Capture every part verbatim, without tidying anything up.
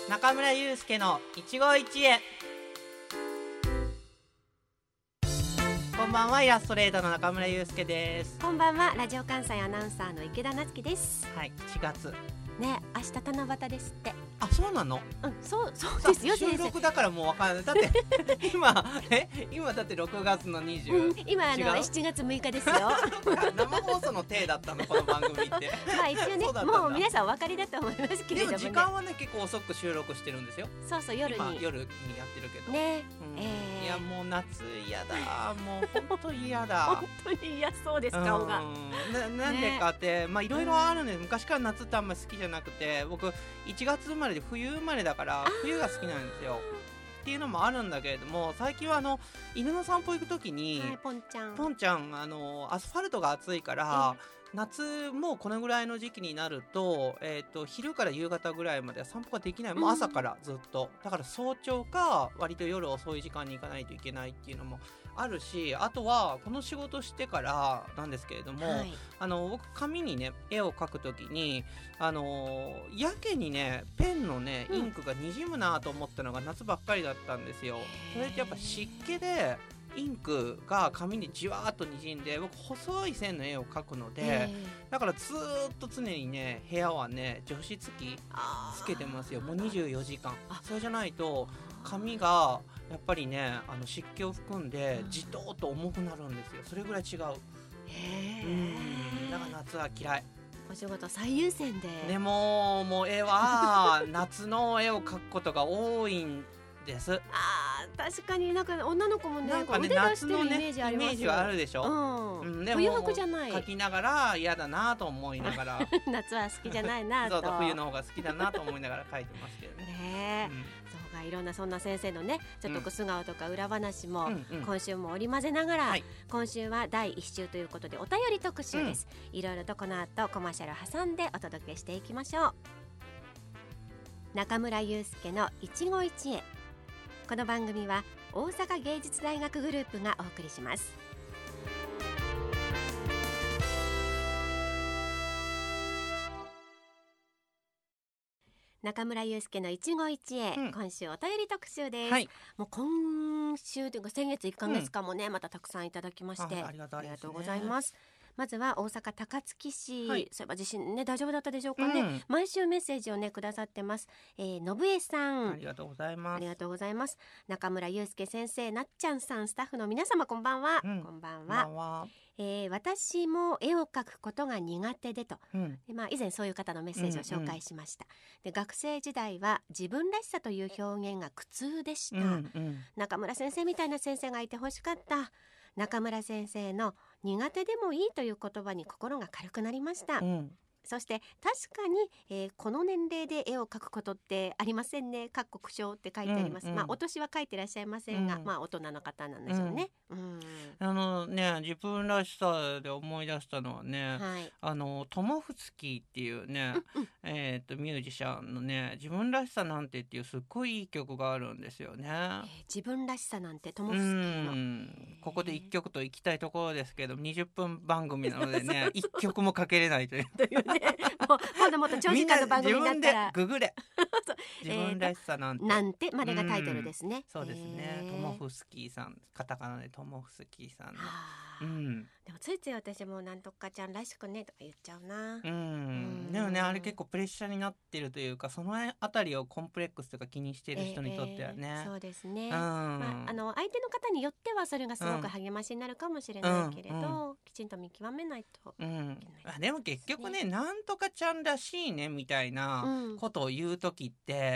中村祐介の一期一会。こんばんは、イラストレーターの中村祐介です。 こんばんは、ラジオ関西アナウンサーの池田夏樹です。 はい、しがつね、明日七夕ですって。 あ、そうなの？ うん、そうそうですよ。 収録だからもうわからない。だって今え今だってろくがつのにじゅう、うん、 今あのしちがつむいかですよ。 生放送の体だったのこの番組って。 まあ一応ね、もう皆さんお分かりだと思いますけれども、ね、 でも時間はね結構遅く収録してるんですよ。 そうそう、夜に夜にやってるけどね、 うんえー、 いやもう夏嫌だ、もう本当に嫌だ。 本当に嫌そうです、顔が。 な, なんでかって、ね、まあいろいろあるんです。昔から夏ってあんまり好きじゃなくて、僕いちがつ生まれで冬生まれだから冬が好きなんですよっていうのもあるんだけれども、最近はあの犬の散歩行くときに、 はい、ポンちゃんポンちゃんあのアスファルトが暑いから夏もうこのぐらいの時期になると、えーと昼から夕方ぐらいまでは散歩ができない。もう朝からずっと、だから早朝か割と夜遅い時間に行かないといけないっていうのもあるし、あとはこの仕事してからなんですけれども、はい、あの僕紙にね絵を描くときにあのやけにねペンのねインクがにじむなと思ったのが夏ばっかりだったんですよ。それってやっぱ湿気でインクが紙にじわーっとにじんで、僕細い線の絵を描くので、だからずーっと常にね部屋はね除湿機つけてますよ。もうにじゅうよじかん。それじゃないと紙がやっぱりねあの湿気を含んでじとーっと重くなるんですよ。それぐらい違う。へー、だから夏は嫌い。 お仕事最優先で。 でももう絵は夏の絵を描くことが多いんです。 あー、確かになんか女の子も ね, なんかね腕出してるイメージありますよ。 イメージはあるでしょ、 うんうん、でも冬服じゃない。 描きながら嫌だなと思いながら夏は好きじゃないなとそうそう、冬の方が好きだなと思いながら描いてますけどね。 ねえ、うん、そうか、いろんなそんな先生のねちょっと素顔とか裏話も今週も織り交ぜながら、うんうん、今週はだいいっ週ということでお便り特集です、うん、いろいろとこの後コマーシャル挟んでお届けしていきましょう。中村祐介の一期一会。この番組は大阪芸術大学グループがお送りします。中村祐介の一期一会、うん、今週お便り特集です、はい、もう今週というか先月いっかげつかんもね、うん、またたくさんいただきまして あ, あ, りがありがとうございます。まずは大阪高槻市、はい、そういえば地震ね大丈夫だったでしょうかね、うん、毎週メッセージをねくださってます、えー、信江さん、 ありがとうございます。 ありがとうございます。中村祐介先生、なっちゃんさん、スタッフの皆様こんばんは、うん、こんばんは。こんばんは。えー、私も絵を描くことが苦手でと、うん、で、まあ、以前そういう方のメッセージを紹介しました、うんうん、で学生時代は自分らしさという表現が苦痛でした、うんうん、中村先生みたいな先生がいてほしかった。中村先生の苦手でもいいという言葉に心が軽くなりました、うん、そして確かに、えー、この年齢で絵を描くことってありませんね。かっこ苦笑って書いてあります、うんうん、まあお年は描いてらっしゃいませんが、うん、まあ大人の方なんでしょうね、うんうん、 あのね自分らしさで思い出したのはね、はい、あのトモフスキーっていうね、うんうん、えー、とミュージシャンのね自分らしさなんてっていうすっごいいい曲があるんですよね、えー、 自分らしさなんてトモフスキーの、うん、 ここでいっきょくと行きたいところですけどにじゅっぷん番組なのでねいっきょくもかけれないというというねもうもっともっと長時間の番組になったら自分でググれ自分らしさなんて、 えー、なんてまでがタイトルですね、うん、 そうですね、トモフスキーさん、カタカナでトモフスキーさんの、 うん、でもついつい私もなんとかちゃんらしくねとか言っちゃうな、うん、うん、 でもねあれ結構プレッシャーになってるというか、そのあたりをコンプレックスとか気にしている人にとってはね、 えー、そうですね、うん、 まあ、あの相手の方によってはそれがすごく励ましになるかもしれないけれど、うんうん、きちんと見極めないといけない、うん、 あでも結局ねなんとかちゃんらしいねみたいなことを言うときって、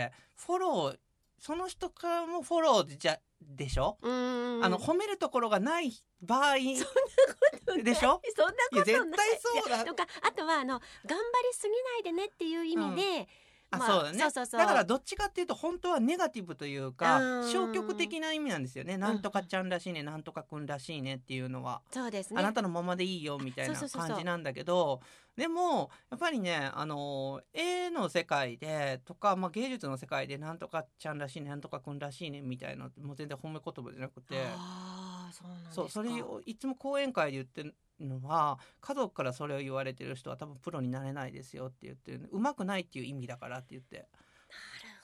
うん、フォローその人からもフォローじゃでしょ、うん、あの褒めるところがない場合そんなことでしょ、 そんなことない、 絶対そうだとか、あとはあの頑張りすぎないでねっていう意味で、うんあまあ、 そうだね、 そうそうそう、 だからどっちかっていうと本当はネガティブというか消極的な意味なんですよね。なんとかちゃんらしいね、なんとかくんらしいねっていうのは、 そうですね、 あなたのままでいいよみたいな感じなんだけど、でもやっぱりねあの絵の世界でとか、まあ、芸術の世界でなんとかちゃんらしいねなんとかくんらしいねみたいなのってもう全然褒め言葉じゃなくて、 あそうなんですか、 そうそれをいつも講演会で言ってるのは、家族からそれを言われてる人は多分プロになれないですよって言って、うまくないっていう意味だからって言って、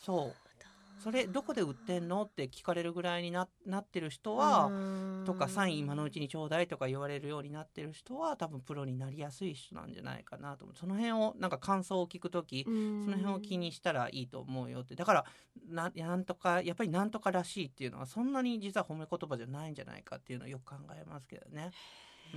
そうそれどこで売ってんのって聞かれるぐらいに な, なってる人はとかサイン今のうちにちょうだいとか言われるようになってる人は多分プロになりやすい人なんじゃないかなと思う。その辺をなんか感想を聞くときその辺を気にしたらいいと思うよって。だから な, なんとかやっぱりなんとからしいっていうのはそんなに実は褒め言葉じゃないんじゃないかっていうのをよく考えますけどね。うん、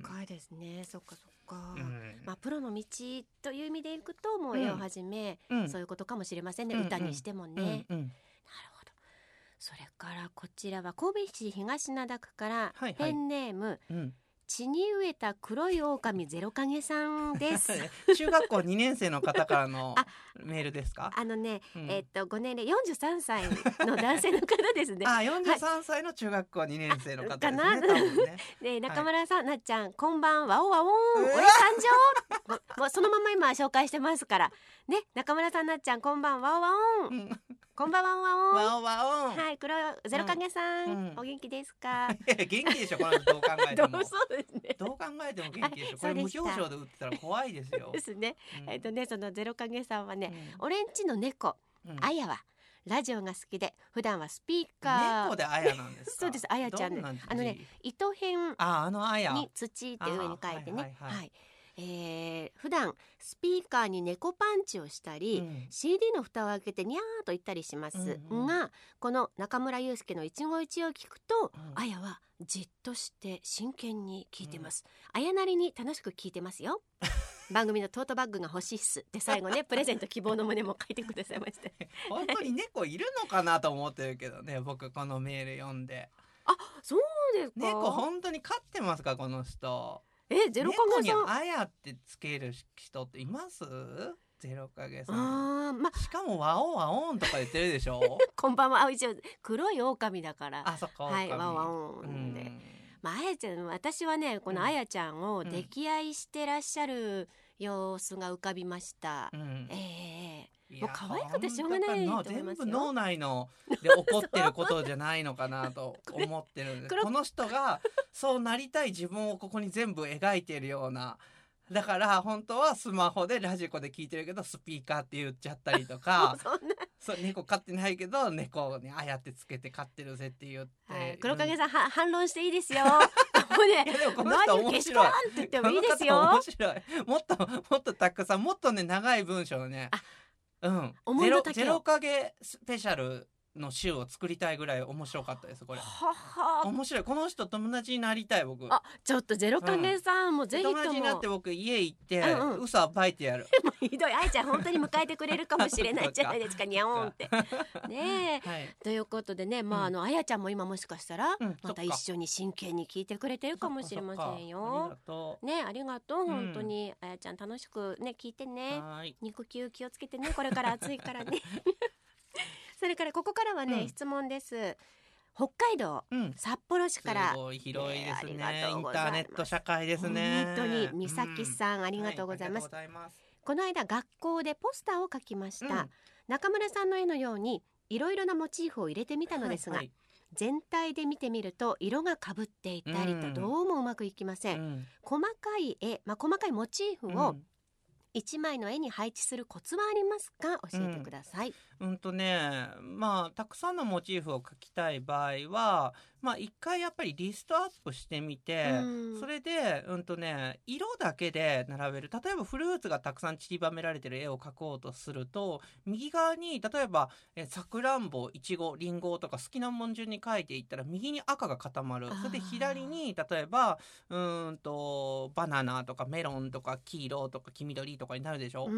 深いですね。そっかそっか、 うん、 まあ、プロの道という意味でいくともう絵をはじめ、うん、そういうことかもしれませんね、うん、歌にしてもね、うんうん、なるほど。それからこちらは神戸市東灘区から、はいはい、ペンネーム、うん血に飢えた黒い狼ゼロ影さんです中学校にねん生の方からのメールですか？ あのね、うん、えー、っとご年齢よんじゅうさんさいの男性の方ですねあ、よんじゅうさんさいの中学校にねん生の方ですね、 かな多分ねで中村さん、はい、なっちゃんこんばんわおわおん、俺参上も, もうそのまま今紹介してますからね。中村さん、なっちゃんこんばんわおわおん、うんこんばんはわおんわおわおん、 はい、黒ゼロ影さん、うん、お元気ですか？ いや元気でしょこの人どう考えてもそうですね、 どう考えても元気でしょ。これ無表情で打ってたら怖いですよですね、うん、えっとねそのゼロ影さんはね、うん、俺んちの猫、うん、あやはラジオが好きで普段はスピーカー猫であやなんですか？ そうです、あやちゃんね、あのね糸編に土って上に書いてね、はい、はい、えー、普段スピーカーに猫パンチをしたり、うん、シーディー の蓋を開けてニャーと言ったりします、うんうん、がこの中村祐介の一期一会を聞くと、うん、あやはじっとして真剣に聞いてます、うん、あやなりに楽しく聞いてますよ番組のトートバッグが欲しいっすで最後ねプレゼント希望の旨も書いてくださいまして本当に猫いるのかなと思ってるけどね僕このメール読んで。 あ、そうですか？ 猫本当に飼ってますかこの人？ え、ゼロ影さん猫にあやってつける人っています？ゼロ影さん、あ、ま、しかもワオワオンとか言ってるでしょこんばんは。あ、一応黒い狼だから、 あ、そっか、 はい、ワオワオンで、まあ、あやちゃん、私はねこのあやちゃんを溺愛してらっしゃる様子が浮かびました、うん、えー、もう可愛くてしょうがないと思いますよ。 全部脳内ので起こってることじゃないのかなと思ってるんですこの人がそうなりたい自分をここに全部描いているような。だから本当はスマホでラジコで聞いてるけどスピーカーって言っちゃったりとかそんなそう猫飼ってないけど猫にあやってつけて飼ってるぜって言って、はい、 黒影さん、うん、は反論していいですよもうね、 いやでもこの人面白いって言ってもいいですよ。 面白い。もっともっとたくさんもっとね長い文章ね、うん、ゼロゼロ影スペシャルの週を作りたいぐらい面白かったですこれ。はは面白い。この人友達になりたい僕。 あ、ちょっとゼロ影さん、うん、もうぜひとも友達になって僕家行って、うんうん、嘘暴いてやるひどい。あいちゃん本当に迎えてくれるかもしれないじゃないですかにゃおんってねえ、はい、ということでね、まあ、あのあやちゃんも今もしかしたら、うん、また一緒に真剣に聞いてくれてるかもしれませんよ。ね、ありがとう、うん、本当にあやちゃん楽しくね聞いてね。肉球気をつけてね、これから暑いからねそれからここからはね、うん、質問です。北海道、うん、札幌市からすごい広いですね、えー、インターネット社会ですね。 本当に美咲さん、うん、ありがとうございます、はい、この間学校でポスターを描きました、うん、中村さんの絵のようにいろいろなモチーフを入れてみたのですが、はいはい、全体で見てみると色がかぶっていたりとどうもうまくいきません、うん、細かい絵、まあ、細かいモチーフを、うんいちまいの絵に配置するコツはありますか？教えてください。 うん、うんとねまあたくさんのモチーフを描きたい場合はまあ一回やっぱりリストアップしてみて、うん、それでうんとね色だけで並べる。例えばフルーツがたくさん散りばめられてる絵を描こうとすると右側に例えばえさくらんぼ、いちご、りんごとか好きなもん順に描いていったら右に赤が固まる。それで左に例えばうんとバナナとかメロンとか黄色とか黄緑とかになるでしょ、うん、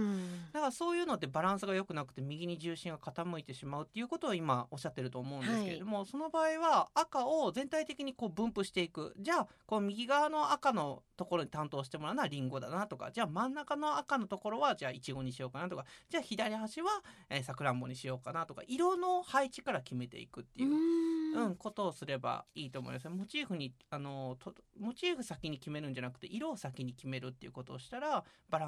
だからそういうのってバランスが良くなくて右に重心が傾いてしまうっていうことを今おっしゃってると思うんですけれども、はい、その場合は赤を全体的にこう分布していく。じゃあこう右側の赤のところに担当してもらうのはリンゴだなとか、じゃあ真ん中の赤のところはじゃあイチゴにしようかなとか、じゃあ左端はさくらんぼにしようかなとか、色の配置から決めていくっていう、うん、ことをすればいいと思います。モチーフにあのとモチーフ先に決めるんじゃなくて色を先に決めるっていうことをしたらバランス良い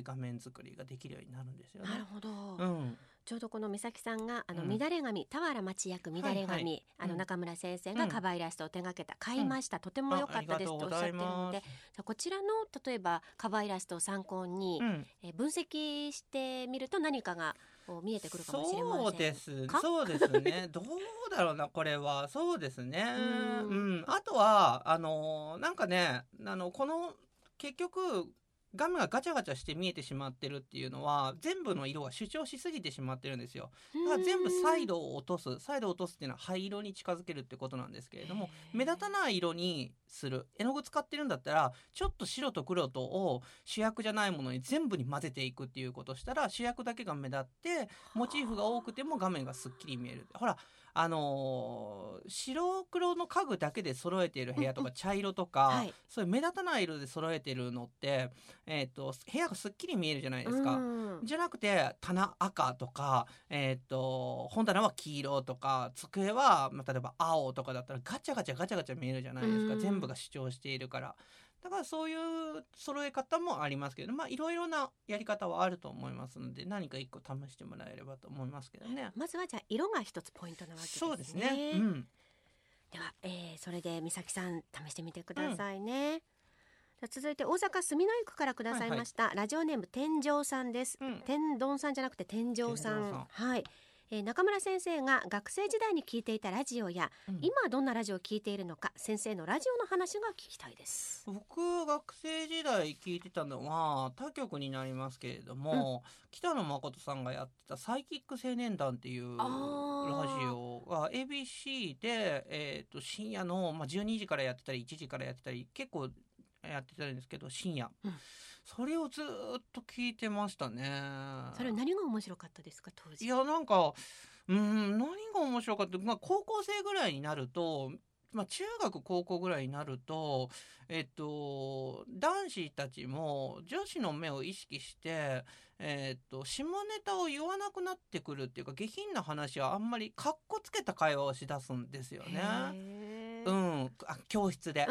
画面作りができるようになるんですよね。 なるほど、 うん、 ちょうどこの美咲さんがあの、 うん乱れ髪俵町役乱れ髪、はいはい、あの中村先生がカバーイラストを手掛けた、うん、買いました、とても良かったですとおっしゃってるので、こちらの例えばカバーイラストを参考に、うん、え分析してみると何かが見えてくるかもしれません。 そうですそうですねどうだろうなこれは。そうですねうん、うん、あとはあのなんかねあのこの結局ガムがガチャガチャして見えてしまってるっていうのは全部の色が主張しすぎてしまってるんですよ。だから全部サイドを落とすサイドを落とすっていうのは灰色に近づけるってことなんですけれども、目立たない色にする。絵の具使ってるんだったらちょっと白と黒とを主役じゃないものに全部に混ぜていくっていうことをしたら主役だけが目立ってモチーフが多くても画面がすっきり見える。ほらあのー、白黒の家具だけで揃えている部屋とか茶色とか、はい、そういう目立たない色で揃えてるのって、えーと、部屋がすっきり見えるじゃないですか。じゃなくて棚赤とか、えーと、本棚は黄色とか机は、まあ、例えば青とかだったらガチャガチャガチャガチャ見えるじゃないですか。全部が主張しているから。だからそういう揃え方もありますけど、まあいろいろなやり方はあると思いますので何か一個試してもらえればと思いますけどね。 まずはじゃあ色が一つポイントなわけですね。 そうですね、うん、 では、えー、それで美咲さん試してみてくださいね、うん、続いて大阪住之江区からくださいました、はいはい、ラジオネーム天井さんです、うん、天丼さんじゃなくて天井さん、はい、えー、中村先生が学生時代に聞いていたラジオや、うん、今どんなラジオを聞いているのか先生のラジオの話が聞きたいです。 僕学生時代聞いてたのは他局になりますけれども、うん、北野誠さんがやってたサイキック青年団っていうラジオが エービーシー で、えー、と深夜の、まあ、じゅうにじからやってたりいちじからやってたり結構やってたんですけど深夜、うん、それをずっと聞いてましたね。 それ何が面白かったですか当時。 いやなんかうん何が面白かった、まあ、高校生ぐらいになると、まあ、中学高校ぐらいになるとえっと男子たちも女子の目を意識してえっと下ネタを言わなくなってくるっていうか下品な話はあんまりカッコつけた会話をしだすんですよね。うん、あ教室で、 うん、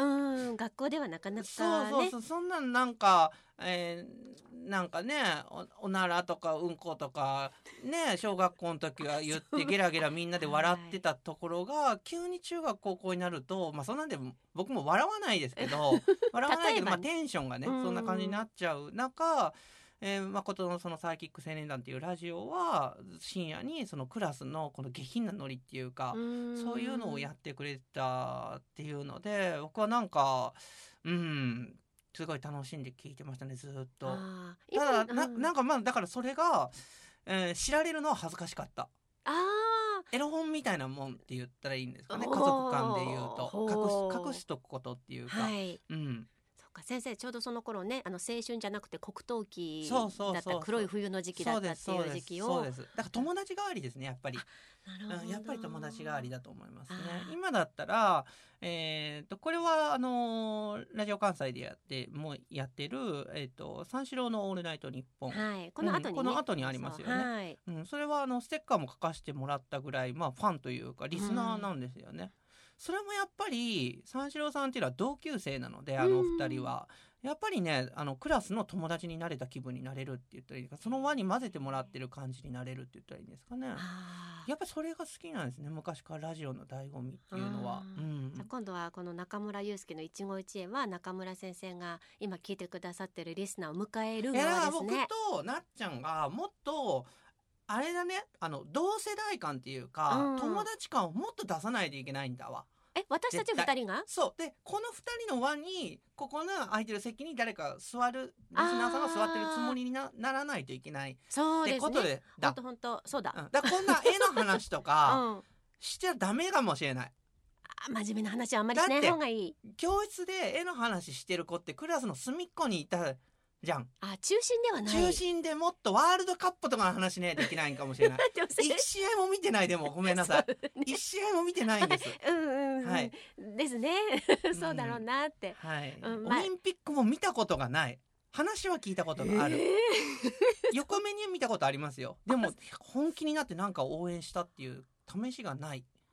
学校ではなかなか、ね、 そうそうそうそんなんなんか、えー、なんかね お, おならとかうんことかね小学校の時は言ってゲラゲラみんなで笑ってたところが、はい、急に中学高校になるとまあそんなんで僕も笑わないですけど笑わないけど、まあ、テンションがねそんな感じになっちゃう中えー、誠のそのサイキック青年団っていうラジオは深夜にそのクラスのこの下品なノリっていうかそういうのをやってくれたっていうので僕はなんかうんすごい楽しんで聞いてましたねずっと。ただ な, なんかまあだからそれが、えー、知られるのは恥ずかしかった。あエロ本みたいなもんって言ったらいいんですかね家族間で言うと隠 し, 隠しとくことっていうか、はい、うん先生ちょうどその頃ねあの青春じゃなくて黒糖期だった黒い冬の時期だったっていう時期をそうですそうですだから友達代わりですねやっぱり。なるほど、うん、やっぱり友達代わりだと思いますね。今だったら、えー、とこれはあのー、ラジオ関西でやってもうやってる、えー、と三四郎のオールナイトニッポン、 はい、この後に、ねうん、 この後にありますよね。そ,、はいうん、それはあのステッカーも書かせてもらったぐらい、まあ、ファンというかリスナーなんですよね、うん、それもやっぱり三四郎さんっていうのは同級生なのであの二人はやっぱりねあのクラスの友達になれた気分になれるって言ったらいいかその輪に混ぜてもらってる感じになれるって言ったらいいんですかね。やっぱりそれが好きなんですね昔からラジオの醍醐味っていうのは、うん、 じゃあ今度はこの中村祐介の一期一会は中村先生が今聞いてくださってるリスナーを迎える側ですね。 僕となっちゃんがもっとあれだねあの同世代感っていうか、うん、友達感をもっと出さないといけないんだわ。 え私たちふたりがそうでこのふたりの輪にここの空いてる席に誰か座るリスナーさんが座ってるつもりに な, ならないといけないってことでほんとほんとそうだ、 うん、だからこんな絵の話とかしちゃダメかもしれない、 うん、真面目な話はあんまりしない方がいい。 教室で絵の話してる子ってクラスの隅っこにいたじゃん。 あ中心ではない中心でもっとワールドカップとかの話ねできないかもしれない一試合も見てないでもごめんなさい、ね、一試合も見てないんですうんうん、うんはい、 ですねそうだろうなって、 うんはいうんま、オリンピックも見たことがない話は聞いたことがある、えー、横目に見たことありますよでも本気になってなんか応援したっていう試しがない。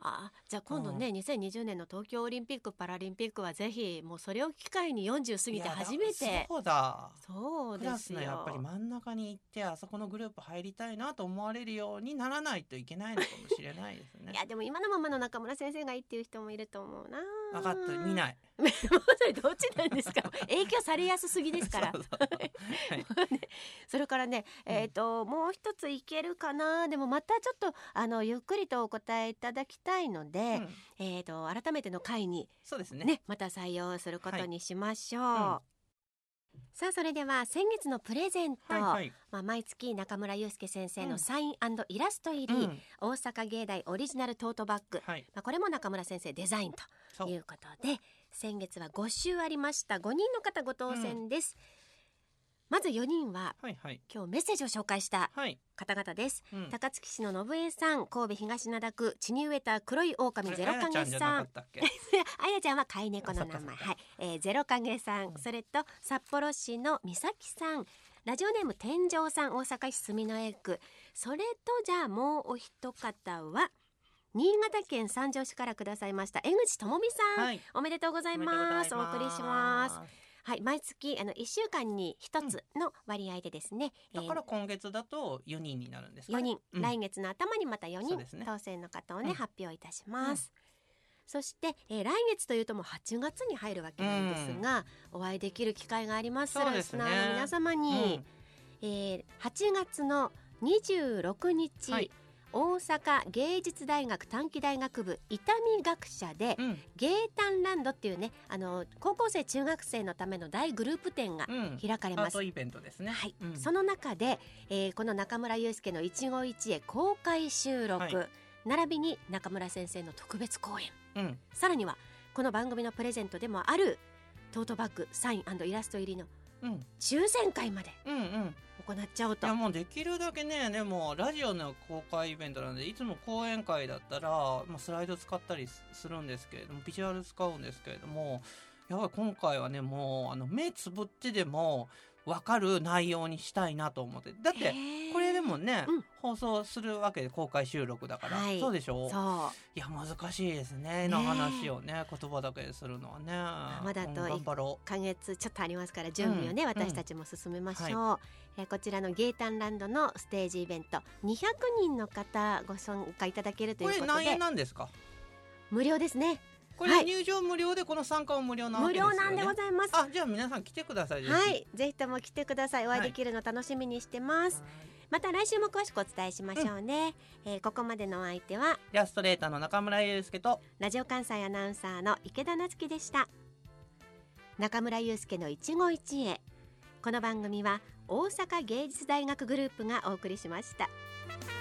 あ、じゃあ今度ね、うん、にせんにじゅうねんの東京オリンピック・パラリンピックはぜひもうそれを機会によんじゅう過ぎて初めて。 そうだそうですよ。 クラスのやっぱり真ん中に行ってあそこのグループ入りたいなと思われるようにならないといけないのかもしれないですね。 いやでも今のままの中村先生がいいっていう人もいると思うな。 分かった見ないそれどっちなんですか。影響されやすすぎですから。そうそうそう、はいね、それからね、えーとうん、もう一ついけるかな。でもまたちょっとあのゆっくりとお答えいただきたいので、うん、えーと改めての回にそうですね、 ね、また採用することにしましょう、はい、うん、さあそれでは先月のプレゼント、はいはい、まあ、毎月中村祐介先生のサイン&イラスト入り、うん、大阪芸大オリジナルトートバッグ、はい、まあ、これも中村先生デザインということで先月はご週ありました。ごにんの方ご当選です、うん、まずよにんは、はいはい、今日メッセージを紹介した方々です、はい、うん、高槻市の信江さん、神戸東灘区血に植えた黒い狼ゼロ影さん、あやちゃんは飼い猫の名前、はい、えー、ゼロ影さん、うん、それと札幌市の美咲さん、ラジオネーム天井さん、大阪市住之江区、それとじゃあもうお一方は新潟県三条市からくださいました江口智美さん、はい、おめでとうございます。お送りします。はい、毎月あのいっしゅうかんにひとつの割合でですね、 うん、だから今月だとよにんになるんですかね。 よにん、うん、来月の頭にまたよにん、 ね、 当選の方をね、うん、発表いたします、うん、そして、えー、来月というともうはちがつに入るわけなんですが、うん、お会いできる機会がありますリスナーの皆様に、うん、えー、はちがつのにじゅうろくにち、はい、大阪芸術大学短期大学部伊丹学舎で、うん、芸誕ランドっていうね、あの高校生中学生のための大グループ展が開かれます、 うん、アートイベントですね、 はい、うん、その中で、えー、この中村祐介の一期一会公開収録、はい、並びに中村先生の特別講演、うん、さらにはこの番組のプレゼントでもあるトートバッグサイン&イラスト入りの抽選会まで、うんうん、行っちゃおうと。 いやもうできるだけね、でもラジオの公開イベントなんでいつも講演会だったら、まあ、スライド使ったりするんですけれども、ビジュアル使うんですけれども、やっぱり今回はねもうあの目つぶってでも分かる内容にしたいなと思って。だってこれでもね、うん、放送するわけで公開収録だから、はい、そうでしょう。そういや難しいですねの話をね言葉だけでするのはね。 まだといっかげつちょっとありますから準備をね、うん、私たちも進めましょう、うん、はい、えー、こちらの芸誕ランドのステージイベントにひゃくにんの方ご参加いただけるということで。 これ何円なんですか？ 無料ですね。 これ入場無料でこの参加も無料なわけですよね。 無料なんでございます。 あ、じゃあ皆さん来てください。 はい、ぜひとも来てください。お会いできるの楽しみにしてます、はい、また来週も詳しくお伝えしましょうね、うん、えー、ここまでのお相手はイラストレーターの中村祐介とラジオ関西アナウンサーの池田夏樹でした。中村祐介の一期一会、この番組は大阪芸術大学グループがお送りしました。